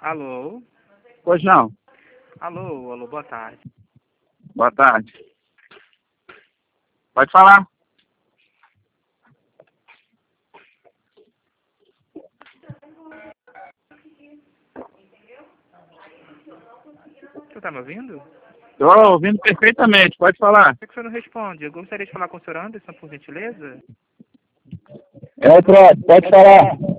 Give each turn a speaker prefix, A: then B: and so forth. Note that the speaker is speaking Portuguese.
A: Alô?
B: Pois não.
A: Alô, boa tarde.
B: Boa tarde. Pode falar.
A: Você tá me ouvindo?
B: Estou ouvindo perfeitamente, pode falar.
A: Por que você não responde? Eu gostaria de falar com o senhor Anderson, por gentileza.
B: Pode falar.